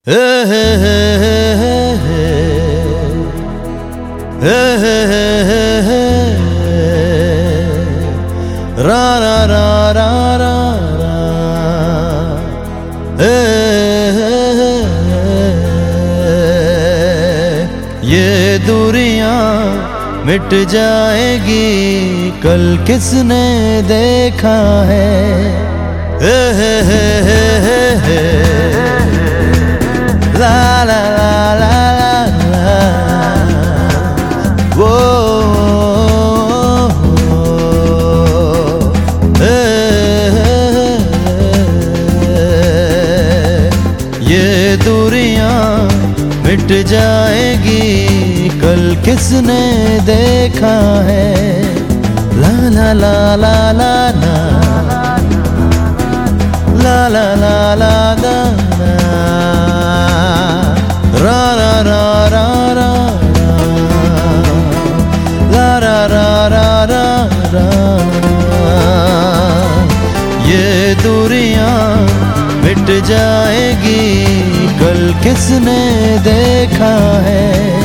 रा रा रा रा रा रा ये दूरियां मिट जाएगी कल किसने देखा है। ला ला ला ला ला वो ये दूरियां मिट जाएगी कल किसने देखा है। ला ला ला ला ला ला ला ला ला ला ला रा रा रा रा रा ला रा रा रा रा रा। ये दूरियां मिट जाएगी कल किसने देखा है।